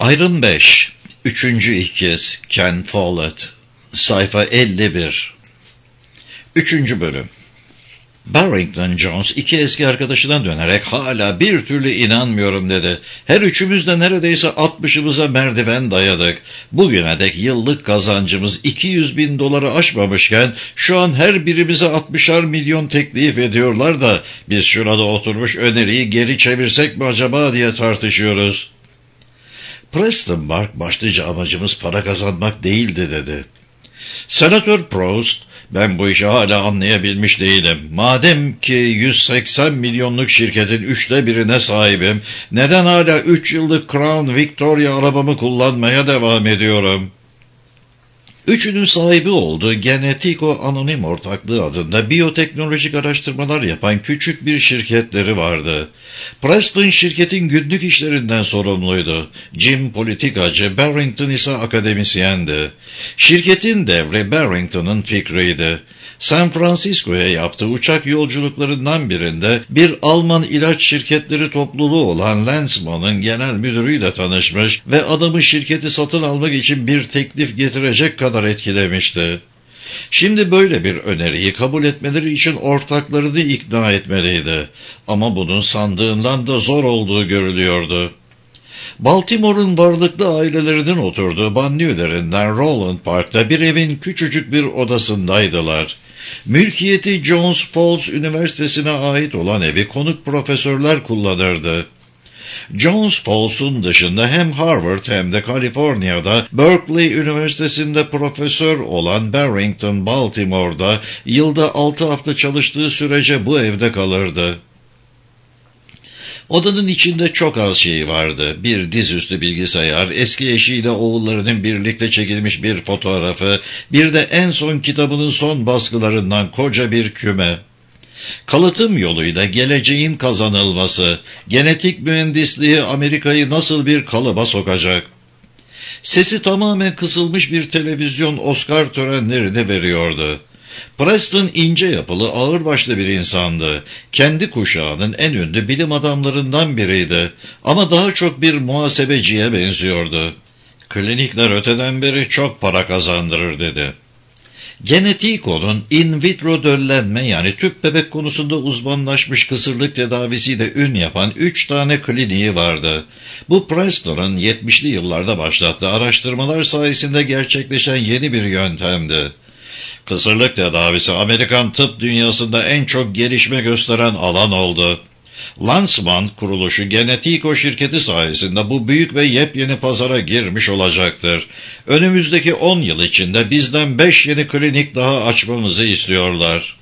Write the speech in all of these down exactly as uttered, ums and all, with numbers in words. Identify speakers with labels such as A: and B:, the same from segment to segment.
A: Ayrım beş. Üçüncü ikiz Ken Follett. Sayfa elli bir. Üçüncü bölüm. Barrington Jones iki eski arkadaşından dönerek hala bir türlü inanmıyorum dedi. Her üçümüz de neredeyse altmışımıza merdiven dayadık. Bugüne dek yıllık kazancımız iki yüz bin doları aşmamışken şu an her birimize altmışar milyon teklif ediyorlar da biz şurada oturmuş öneriyi geri çevirsek mi acaba diye tartışıyoruz. Preston Mark başlıca amacımız para kazanmak değildi dedi. Senatör Proust, ben bu işi hala anlayabilmiş değilim. Madem ki yüz seksen milyonluk şirketin üçte birine sahibim, neden hala üç yıllık Crown Victoria arabamı kullanmaya devam ediyorum? Üçünün sahibi olduğu Genetico Anonim Ortaklığı adında biyoteknolojik araştırmalar yapan küçük bir şirketleri vardı. Preston şirketin günlük işlerinden sorumluydu. Jim politikacı, Barrington ise akademisyendi. Şirketin devri Barrington'ın fikriydi. San Francisco'ya yaptığı uçak yolculuklarından birinde bir Alman ilaç şirketleri topluluğu olan Lensman'ın genel müdürüyle tanışmış ve adamı şirketi satın almak için bir teklif getirecek kadar etkilemişti. Şimdi böyle bir öneriyi kabul etmeleri için ortaklarını ikna etmeliydi. Ama bunun sandığından da zor olduğu görülüyordu. Baltimore'un varlıklı ailelerinin oturduğu banliyölerinden Roland Park'ta bir evin küçücük bir odasındaydılar. Mülkiyeti Jones Falls Üniversitesi'ne ait olan evi konuk profesörler kullanırdı. Jones Falls'un dışında hem Harvard hem de Kaliforniya'da Berkeley Üniversitesi'nde profesör olan Barrington Baltimore'da yılda altı hafta çalıştığı sürece bu evde kalırdı. Odanın içinde çok az şey vardı. Bir dizüstü bilgisayar, eski eşiyle oğullarının birlikte çekilmiş bir fotoğrafı, bir de en son kitabının son baskılarından koca bir küme. Kalıtım yoluyla geleceğin kazanılması, genetik mühendisliği Amerika'yı nasıl bir kalıba sokacak? Sesi tamamen kısılmış bir televizyon Oscar törenlerini veriyordu. Preston ince yapılı, ağırbaşlı bir insandı. Kendi kuşağının en ünlü bilim adamlarından biriydi. Ama daha çok bir muhasebeciye benziyordu. Klinikler öteden beri çok para kazandırır dedi. Genetico'nun in vitro döllenme yani tüp bebek konusunda uzmanlaşmış kısırlık tedavisiyle ün yapan üç tane kliniği vardı. Bu Preston'un yetmişli yıllarda başlattığı araştırmalar sayesinde gerçekleşen yeni bir yöntemdi. Kısırlık tedavisi Amerikan tıp dünyasında en çok gelişme gösteren alan oldu. Lanceman kuruluşu Genetico şirketi sayesinde bu büyük ve yepyeni pazara girmiş olacaktır. Önümüzdeki on yıl içinde bizden beş yeni klinik daha açmamızı istiyorlar.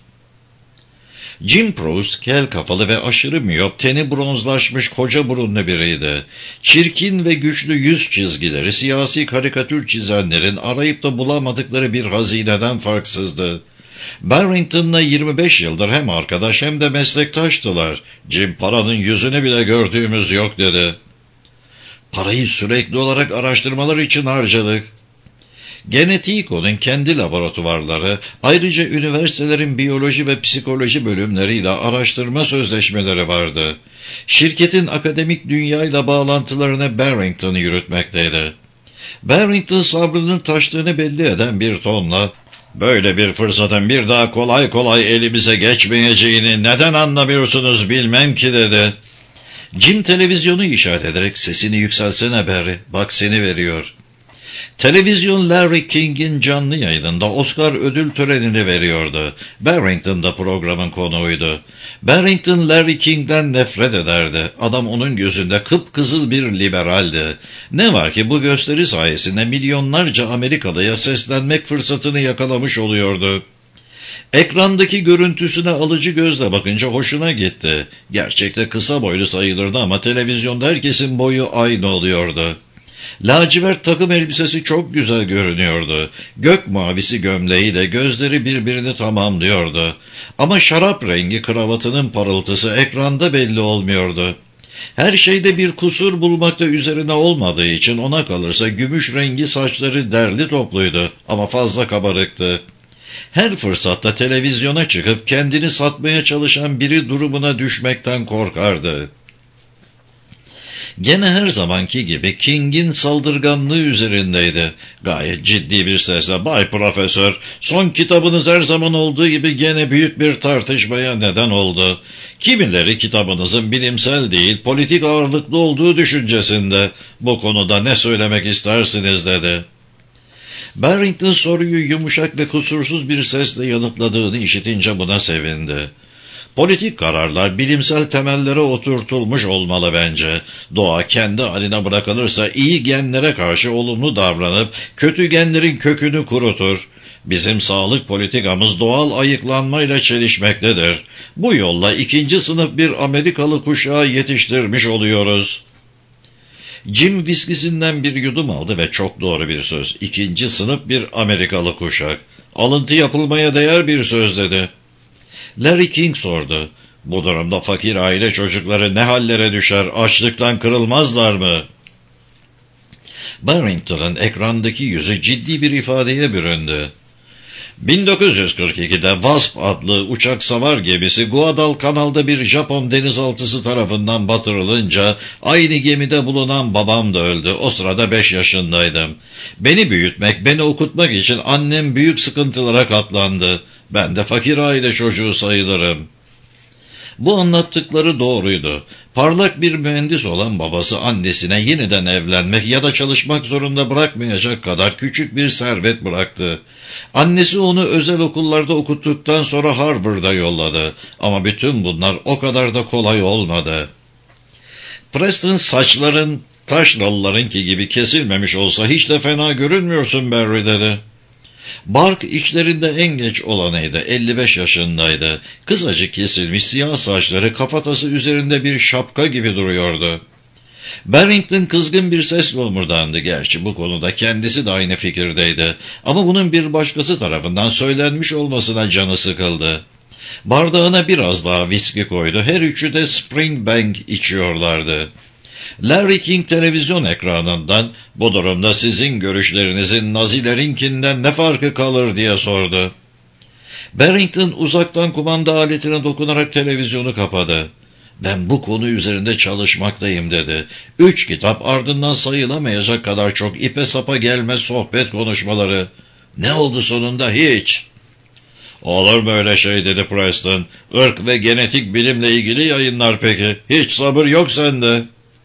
A: Jim Proust, kel kafalı ve aşırı miyop, teni bronzlaşmış koca burunlu biriydi. Çirkin ve güçlü yüz çizgileri, siyasi karikatür çizenlerin arayıp da bulamadıkları bir hazineden farksızdı. Barrington'la yirmi beş yıldır hem arkadaş hem de meslektaştılar. Jim, paranın yüzünü bile gördüğümüz yok dedi. Parayı sürekli olarak araştırmalar için harcadık. Genetico'nun kendi laboratuvarları, ayrıca üniversitelerin biyoloji ve psikoloji bölümleriyle araştırma sözleşmeleri vardı. Şirketin akademik dünyayla bağlantılarını Barrington yürütmekteydi. Barrington sabrının taştığını belli eden bir tonla, "Böyle bir fırsatın bir daha kolay kolay elimize geçmeyeceğini neden anlamıyorsunuz bilmem ki" dedi. Jim televizyonu işaret ederek "Sesini yükseltsene Barry, bak seni veriyor." Televizyon Larry King'in canlı yayınında Oscar ödül törenini veriyordu. Barrington da programın konuğuydu. Barrington Larry King'den nefret ederdi. Adam onun gözünde kıpkızıl bir liberaldi. Ne var ki bu gösteri sayesinde milyonlarca Amerikalıya seslenmek fırsatını yakalamış oluyordu. Ekrandaki görüntüsüne alıcı gözle bakınca hoşuna gitti. Gerçekte kısa boylu sayılırdı ama televizyonda herkesin boyu aynı oluyordu. Lacivert takım elbisesi çok güzel görünüyordu. Gök mavisi gömleğiyle gözleri birbirini tamamlıyordu. Ama şarap rengi kravatının parıltısı ekranda belli olmuyordu. Her şeyde bir kusur bulmakta üzerine olmadığı için ona kalırsa gümüş rengi saçları derli topluydu ama fazla kabarıktı. Her fırsatta televizyona çıkıp kendini satmaya çalışan biri durumuna düşmekten korkardı. Gene her zamanki gibi King'in saldırganlığı üzerindeydi. Gayet ciddi bir sesle, "Bay Profesör, son kitabınız her zaman olduğu gibi gene büyük bir tartışmaya neden oldu. Kimileri kitabınızın bilimsel değil, politik ağırlıklı olduğu düşüncesinde. Bu konuda ne söylemek istersiniz?" dedi. Barrington soruyu yumuşak ve kusursuz bir sesle yanıtladığını işitince buna sevindi. "Politik kararlar bilimsel temellere oturtulmuş olmalı bence. Doğa kendi haline bırakılırsa iyi genlere karşı olumlu davranıp kötü genlerin kökünü kurutur. Bizim sağlık politikamız doğal ayıklanmayla çelişmektedir. Bu yolla ikinci sınıf bir Amerikalı kuşağı yetiştirmiş oluyoruz." Jim viskisinden bir yudum aldı ve "Çok doğru bir söz. İkinci sınıf bir Amerikalı kuşak. Alıntı yapılmaya değer bir söz" dedi. Larry King sordu. "Bu durumda fakir aile çocukları ne hallere düşer, açlıktan kırılmazlar mı?" Barrington'ın ekrandaki yüzü ciddi bir ifadeye büründü. bin dokuz yüz kırk ikide Wasp adlı uçak savar gemisi Guadalcanal'da bir Japon denizaltısı tarafından batırılınca aynı gemide bulunan babam da öldü. O sırada beş yaşındaydım. Beni büyütmek, beni okutmak için annem büyük sıkıntılara katlandı. Ben de fakir aile çocuğu sayılırım. Bu anlattıkları doğruydu. Parlak bir mühendis olan babası annesine yeniden evlenmek ya da çalışmak zorunda bırakmayacak kadar küçük bir servet bıraktı. Annesi onu özel okullarda okuttuktan sonra Harvard'a yolladı. Ama bütün bunlar o kadar da kolay olmadı. "Preston, saçların taşralılarınki gibi kesilmemiş olsa hiç de fena görünmüyorsun Barry" dedi. Bark içlerinde en genç olanıydı. elli beş yaşındaydı. Kısacık kesilmiş siyah saçları kafatası üzerinde bir şapka gibi duruyordu. Barrington kızgın bir sesle omurdandı. Gerçi bu konuda kendisi de aynı fikirdeydi. Ama bunun bir başkası tarafından söylenmiş olmasına canı sıkıldı. Bardağına biraz daha viski koydu. Her üçü de Springbank içiyorlardı. Larry King televizyon ekranından "Bu durumda sizin görüşlerinizin Nazilerinkinden ne farkı kalır?" diye sordu. Barrington uzaktan kumanda aletine dokunarak televizyonu kapadı. "Ben bu konu üzerinde çalışmaktayım" dedi. Üç kitap, ardından sayılamayacak kadar çok ipe sapa gelmez sohbet konuşmaları. "Ne oldu sonunda?" "Hiç." "Olur mu öyle şey?" dedi Preston. "Irk ve genetik bilimle ilgili yayınlar peki? Hiç sabır yok sende."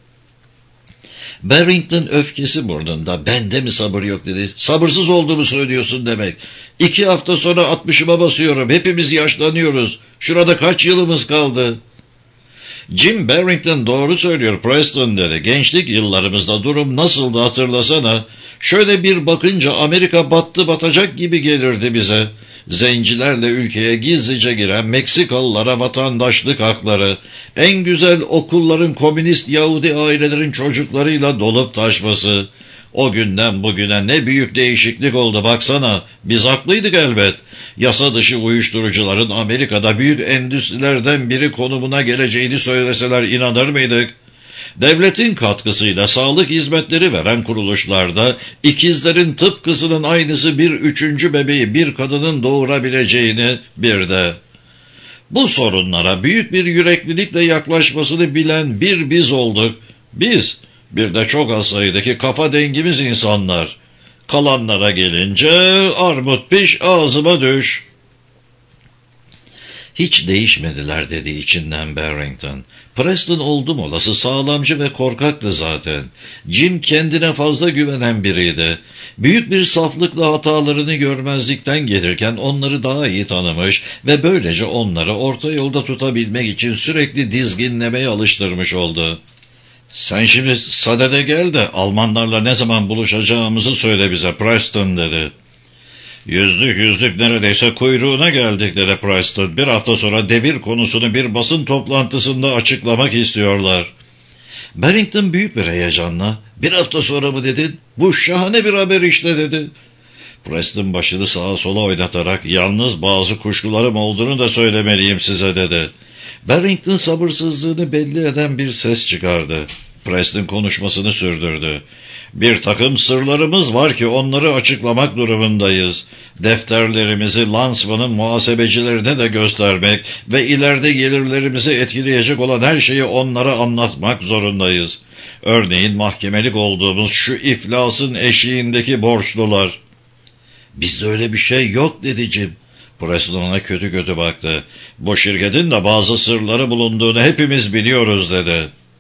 A: Barrington öfkesi burnunda. "Bende mi sabır yok?" dedi. "Sabırsız olduğumu söylüyorsun demek. İki hafta sonra altmışıma basıyorum. Hepimiz yaşlanıyoruz. Şurada kaç yılımız kaldı?" "Jim Barrington doğru söylüyor Preston" dedi. "Gençlik yıllarımızda durum nasıldı hatırlasana. Şöyle bir bakınca Amerika battı batacak gibi gelirdi bize. Zencilerle ülkeye gizlice giren Meksikalılara vatandaşlık hakları, en güzel okulların komünist Yahudi ailelerin çocuklarıyla dolup taşması. O günden bugüne ne büyük değişiklik oldu baksana. Biz haklıydık elbet. Yasa dışı uyuşturucuların Amerika'da büyük endüstrilerden biri konumuna geleceğini söyleseler inanır mıydık? Devletin katkısıyla sağlık hizmetleri veren kuruluşlarda ikizlerin tıpkısının aynısı bir üçüncü bebeği bir kadının doğurabileceğini bir de. Bu sorunlara büyük bir yüreklilikle yaklaşmasını bilen bir biz olduk. Biz, bir de çok az sayıdaki kafa dengimiz insanlar. Kalanlara gelince armut piş ağzıma düş." "Hiç değişmediler" dedi içinden Barrington. Preston oldum olası sağlamcı ve korkaktı zaten. Jim kendine fazla güvenen biriydi. Büyük bir saflıkla hatalarını görmezlikten gelirken onları daha iyi tanımış ve böylece onları orta yolda tutabilmek için sürekli dizginlemeye alıştırmış oldu. "Sen şimdi sadede gel de Almanlarla ne zaman buluşacağımızı söyle bize Preston" dedi. Yüzlük yüzlük neredeyse kuyruğuna geldik" dedi Preston. "Bir hafta sonra devir konusunu bir basın toplantısında açıklamak istiyorlar." Barrington büyük bir heyecanla "Bir hafta sonra mı dedin? Bu şahane bir haber işte" dedi. Preston başını sağa sola oynatarak "Yalnız bazı kuşkularım olduğunu da söylemeliyim size" dedi. Barrington sabırsızlığını belli eden bir ses çıkardı. Preston konuşmasını sürdürdü. "Bir takım sırlarımız var ki onları açıklamak durumundayız. Defterlerimizi Lanzmann'ın muhasebecilerine de göstermek ve ileride gelirlerimizi etkileyecek olan her şeyi onlara anlatmak zorundayız. Örneğin mahkemelik olduğumuz şu iflasın eşiğindeki borçlular. Bizde öyle bir şey yok dedi Jim. Preston ona kötü kötü baktı. Bu şirketin de bazı sırları bulunduğunu hepimiz biliyoruz dedi.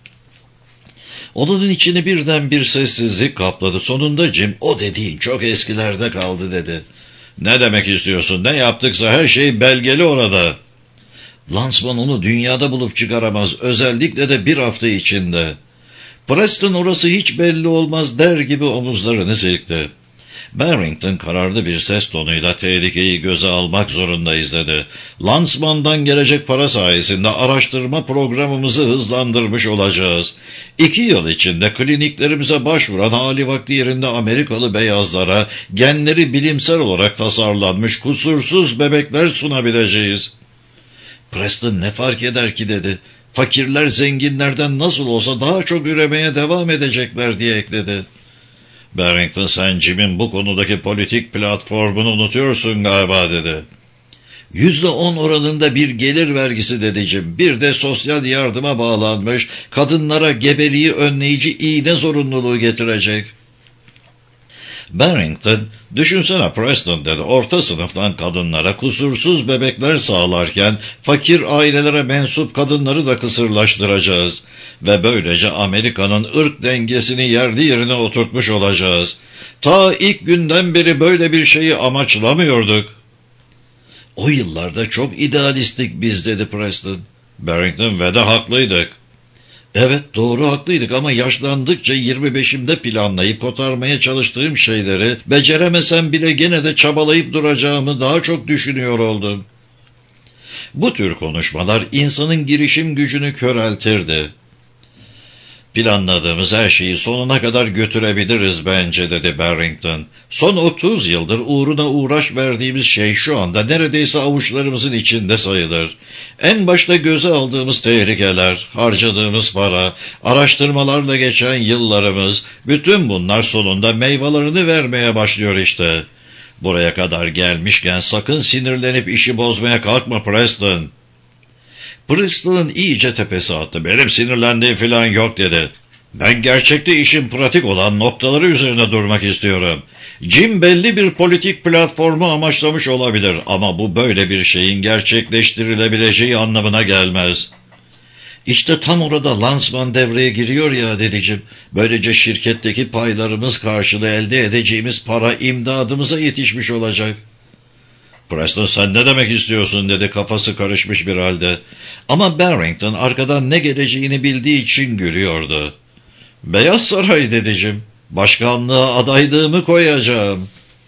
A: Onun içini birden bir sessizlik kapladı. Sonunda Jim, o dediğin çok eskilerde kaldı dedi. Ne demek istiyorsun? Ne yaptıksa her şey belgeli orada. Lansman onu dünyada bulup çıkaramaz. Özellikle de bir hafta içinde. Preston orası hiç belli olmaz der gibi omuzlarını silkti. Barrington kararlı bir ses tonuyla tehlikeyi göze almak zorundayız dedi. Lansmandan gelecek para sayesinde araştırma programımızı hızlandırmış olacağız. İki yıl içinde kliniklerimize başvuran hali vakti yerinde Amerikalı beyazlara genleri bilimsel olarak tasarlanmış kusursuz bebekler sunabileceğiz. Preston ne fark eder ki dedi. Fakirler zenginlerden nasıl olsa daha çok üremeye devam edecekler diye ekledi. Barrington, sen Jim'in bu konudaki politik platformunu unutuyorsun galiba dedi. Yüzde on oranında bir gelir vergisi dedi Jim. Bir de sosyal yardıma bağlanmış, kadınlara gebeliği önleyici iğne zorunluluğu getirecek. Barrington, düşünsene Preston dedi, orta sınıftan kadınlara kusursuz bebekler sağlarken fakir ailelere mensup kadınları da kısırlaştıracağız. Ve böylece Amerika'nın ırk dengesini yerli yerine oturtmuş olacağız. Ta ilk günden beri böyle bir şeyi amaçlamıyorduk. O yıllarda çok idealistik biz dedi Preston. Barrington, ve de haklıydık. Evet, doğru haklıydık ama yaşlandıkça yirmi beşimde planlayıp kotarmaya çalıştığım şeyleri beceremesem bile gene de çabalayıp duracağımı daha çok düşünüyor oldum. Bu tür konuşmalar insanın girişim gücünü köreltirdi. Planladığımız her şeyi sonuna kadar götürebiliriz bence dedi Barrington. Son otuz yıldır uğruna uğraş verdiğimiz şey şu anda neredeyse avuçlarımızın içinde sayılır. En başta göze aldığımız tehlikeler, harcadığımız para, araştırmalarla geçen yıllarımız, bütün bunlar sonunda meyvelerini vermeye başlıyor işte. Buraya kadar gelmişken sakın sinirlenip işi bozmaya kalkma Preston. Preston'un iyice tepesi attı. Benim sinirlendiğim falan yok dedi. Ben gerçekte işin pratik olan noktaları üzerine durmak istiyorum. Jim belli bir politik platformu amaçlamış olabilir ama bu böyle bir şeyin gerçekleştirilebileceği anlamına gelmez. İşte tam orada lansman devreye giriyor ya dedi Jim. Böylece şirketteki paylarımız karşılığı elde edeceğimiz para imdadımıza yetişmiş olacak. Preston, sen ne demek istiyorsun dedi kafası karışmış bir halde. Ama Barrington arkadan ne geleceğini bildiği için gülüyordu. Beyaz Saray dedi Jim. Başkanlığa adaylığımı koyacağım.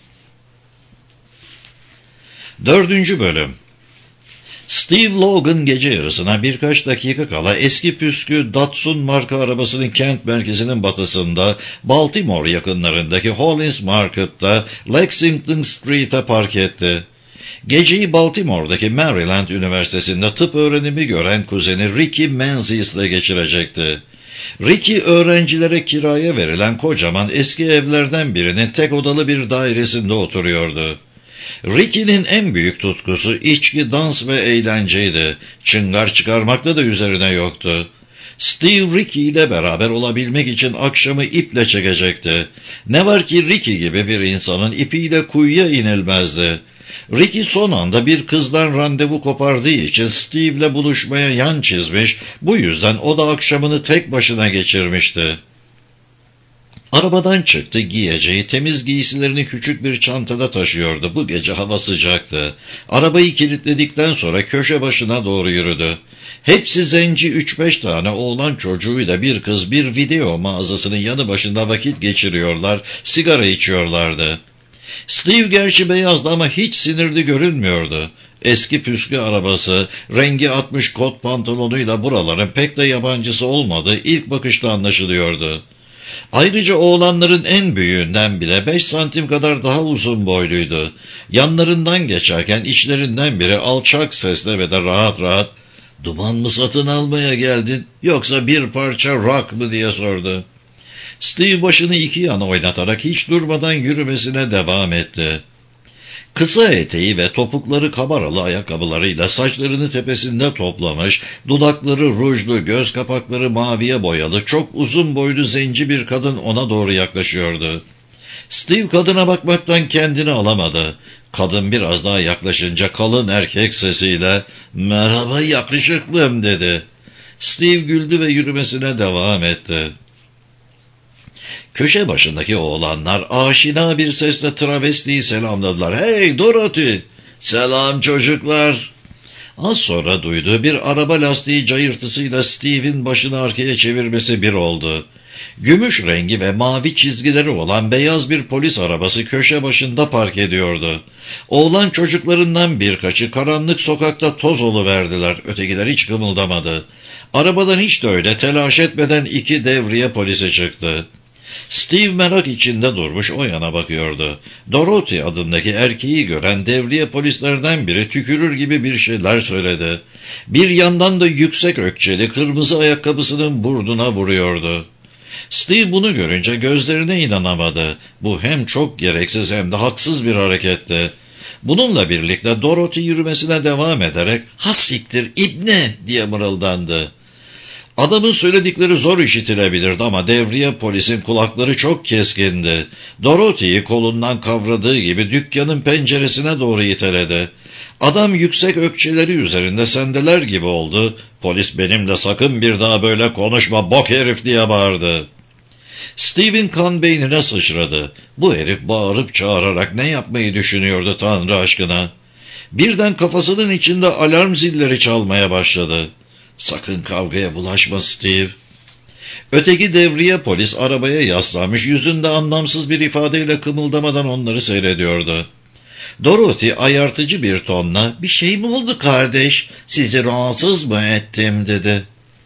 A: Dördüncü bölüm. Steve Logan gece yarısına birkaç dakika kala eski püskü Datsun marka arabasının kent merkezinin batısında Baltimore yakınlarındaki Hollins Market'ta Lexington Street'e park etti. Geceyi Baltimore'daki Maryland Üniversitesi'nde tıp öğrenimi gören kuzeni Ricky Menzies'le geçirecekti. Ricky öğrencilere kiraya verilen kocaman eski evlerden birinin tek odalı bir dairesinde oturuyordu. Ricky'nin en büyük tutkusu içki, dans ve eğlenceydi. Çıngar çıkarmakta da üzerine yoktu. Steve Ricky ile beraber olabilmek için akşamı iple çekecekti. Ne var ki Ricky gibi bir insanın ipiyle kuyuya inilmezdi. Ricky son anda bir kızdan randevu kopardığı için Steve'le buluşmaya yan çizmiş, bu yüzden o da akşamını tek başına geçirmişti. Arabadan çıktı, giyeceği temiz giysilerini küçük bir çantada taşıyordu. Bu gece hava sıcaktı. Arabayı kilitledikten sonra köşe başına doğru yürüdü. Hepsi zenci üç beş tane oğlan çocuğuyla bir kız bir video mağazasının yanı başında vakit geçiriyorlar, sigara içiyorlardı. Steve gerçi beyazdı ama hiç sinirli görünmüyordu. Eski püskü arabası, rengi atmış kot pantolonuyla buraların pek de yabancısı olmadığı ilk bakışta anlaşılıyordu. Ayrıca oğlanların en büyüğünden bile beş santim kadar daha uzun boyluydu. Yanlarından geçerken içlerinden biri alçak sesle ve de rahat rahat "Duman mı satın almaya geldin yoksa bir parça rock mı?" diye sordu. Steve başını iki yana oynatarak hiç durmadan yürümesine devam etti. Kısa eteği ve topukları kabaralı ayakkabılarıyla saçlarını tepesinde toplamış, dudakları rujlu, göz kapakları maviye boyalı, çok uzun boylu zenci bir kadın ona doğru yaklaşıyordu. Steve kadına bakmaktan kendini alamadı. Kadın biraz daha yaklaşınca kalın erkek sesiyle "Merhaba yakışıklım" dedi. Steve güldü ve yürümesine devam etti. Köşe başındaki oğlanlar aşina bir sesle travestiyi selamladılar. "Hey Dorothy!" "Selam çocuklar!" Az sonra duyduğu bir araba lastiği cayırtısıyla Steve'in başını arkaya çevirmesi bir oldu. Gümüş rengi ve mavi çizgileri olan beyaz bir polis arabası köşe başında park ediyordu. Oğlan çocuklarından birkaçı karanlık sokakta toz oluverdiler. Ötekiler hiç kımıldamadı. Arabadan hiç de öyle telaş etmeden iki devriye polisi çıktı. Steve merak içinde durmuş o yana bakıyordu. Dorothy adındaki erkeği gören devriye polislerden biri tükürür gibi bir şeyler söyledi. Bir yandan da yüksek ökçeli kırmızı ayakkabısının burnuna vuruyordu. Steve bunu görünce gözlerine inanamadı. Bu hem çok gereksiz hem de haksız bir hareketti. Bununla birlikte Dorothy yürümesine devam ederek "Ha siktir ibne" diye mırıldandı. Adamın söyledikleri zor işitilebilirdi ama devriye polisin kulakları çok keskindi. Dorothy'yi kolundan kavradığı gibi dükkanın penceresine doğru iteledi. Adam yüksek ökçeleri üzerinde sendeler gibi oldu. Polis "Benimle sakın bir daha böyle konuşma bok herif" diye bağırdı. Steve'in kan beynine sıçradı. Bu herif bağırıp çağırarak ne yapmayı düşünüyordu Tanrı aşkına? Birden kafasının içinde alarm zilleri çalmaya başladı. "Sakın kavgaya bulaşma Steve." Öteki devriye polis arabaya yaslanmış, yüzünde anlamsız bir ifadeyle kımıldamadan onları seyrediyordu. Dorothy ayartıcı bir tonla "Bir şey mi oldu kardeş? Sizi rahatsız mı ettim?" dedi.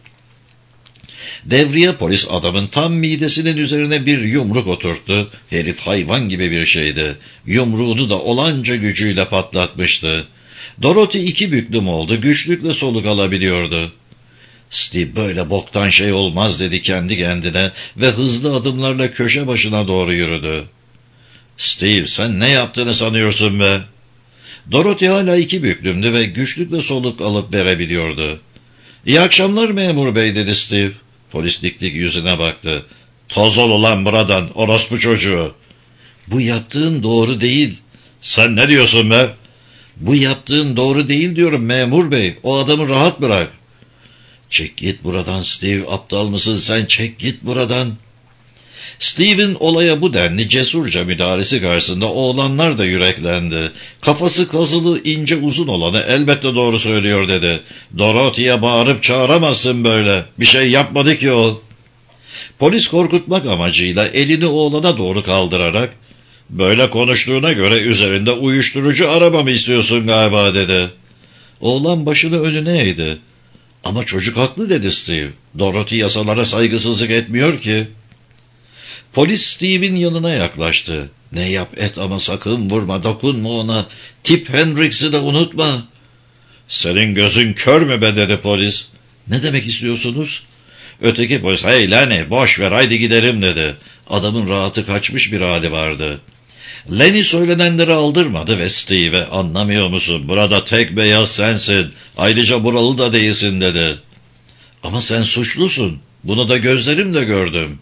A: Devriye polis adamın tam midesinin üzerine bir yumruk oturttu. Herif hayvan gibi bir şeydi. Yumruğunu da olanca gücüyle patlatmıştı. Dorothy iki büklüm oldu, güçlükle soluk alabiliyordu. "Steve böyle boktan şey olmaz" dedi kendi kendine ve hızlı adımlarla köşe başına doğru yürüdü. "Steve sen ne yaptığını sanıyorsun be?" Dorothy hala iki büklümdü ve güçlükle soluk alıp verebiliyordu. "İyi akşamlar memur bey" dedi Steve. Polis dik dik yüzüne baktı. "Toz ol ulan buradan orospu çocuğu." "Bu yaptığın doğru değil." "Sen ne diyorsun be?" "Bu yaptığın doğru değil diyorum memur bey. O adamı rahat bırak." "Çek git buradan Steve, aptal mısın sen, çek git buradan." Steve'in olaya bu denli cesurca müdahalesi karşısında oğlanlar da yüreklendi. Kafası kazılı ince uzun olanı elbette doğru söylüyor dedi. "Dorothy'ye bağırıp çağıramazsın böyle. Bir şey yapmadı ki o." Polis korkutmak amacıyla elini oğlana doğru kaldırarak "Böyle konuştuğuna göre üzerinde uyuşturucu araba mı istiyorsun galiba?" dedi. Oğlan başını önüne eğdi. "Ama çocuk haklı" dedi Steve. "Dorothy yasalara saygısızlık etmiyor ki." Polis Steve'in yanına yaklaştı. "Ne yap et ama sakın vurma, dokunma ona. Tip Hendricks'i de unutma." "Senin gözün kör mü be?" dedi polis. "Ne demek istiyorsunuz?" Öteki polis "Hey Lenny boş ver haydi gidelim" dedi. Adamın rahatı kaçmış bir hali vardı. Lenny söylenenleri aldırmadı ve Steve'e "Anlamıyor musun? Burada tek beyaz sensin. Ayrıca buralı da değilsin" dedi. "Ama sen suçlusun. Bunu da gözlerimle gördüm."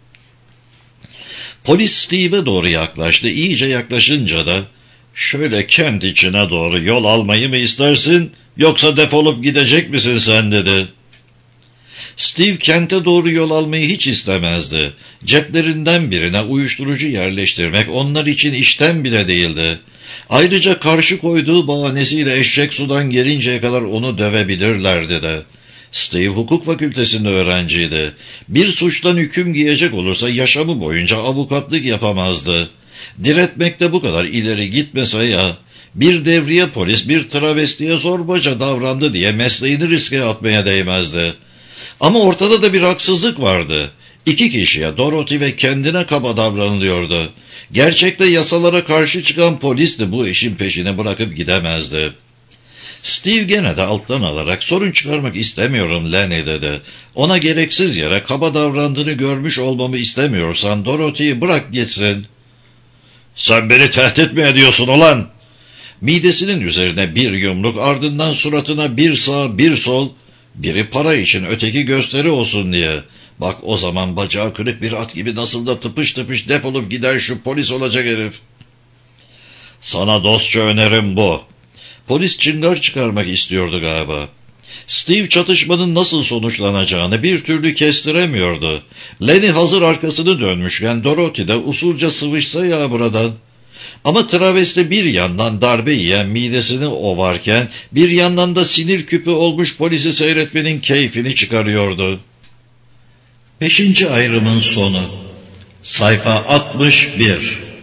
A: Polis Steve'e doğru yaklaştı. İyice yaklaşınca da "Şöyle kent içine doğru yol almayı mı istersin yoksa defolup gidecek misin sen?" dedi. Steve kente doğru yol almayı hiç istemezdi. Ceplerinden birine uyuşturucu yerleştirmek onlar için işten bile değildi. Ayrıca karşı koyduğu bahanesiyle eşek sudan gelinceye kadar onu dövebilirlerdi de. Steve hukuk fakültesinde öğrenciydi. Bir suçtan hüküm giyecek olursa yaşamı boyunca avukatlık yapamazdı. Diretmekte bu kadar ileri gitmese ya, bir devriye polis bir travestiye zorbaca davrandı diye mesleğini riske atmaya değmezdi. Ama ortada da bir haksızlık vardı. İki kişiye, Dorothy ve kendine kaba davranılıyordu. Gerçekte yasalara karşı çıkan polis de bu işin peşine bırakıp gidemezdi. Steve gene de alttan alarak "Sorun çıkarmak istemiyorum Lenny" dedi. "Ona gereksiz yere kaba davrandığını görmüş olmamı istemiyorsan Dorothy'yi bırak gitsin." "Sen beni tehdit mi ediyorsun ulan?" Midesinin üzerine bir yumruk, ardından suratına bir sağ bir sol, biri para için öteki gösteri olsun diye. Bak o zaman bacağı kırık bir at gibi nasıl da tıpış tıpış defolup gider şu polis olacak herif. Sana dostça önerim bu. Polis çıngar çıkarmak istiyordu galiba. Steve çatışmanın nasıl sonuçlanacağını bir türlü kestiremiyordu. Lenny hazır arkasını dönmüşken Dorothy de usulca sıvışsa ya buradan. Ama travesti bir yandan darbe yiyen midesini ovarken bir yandan da sinir küpü olmuş polisi seyretmenin keyfini çıkarıyordu. Beşinci ayrımın sonu. Sayfa altmış bir.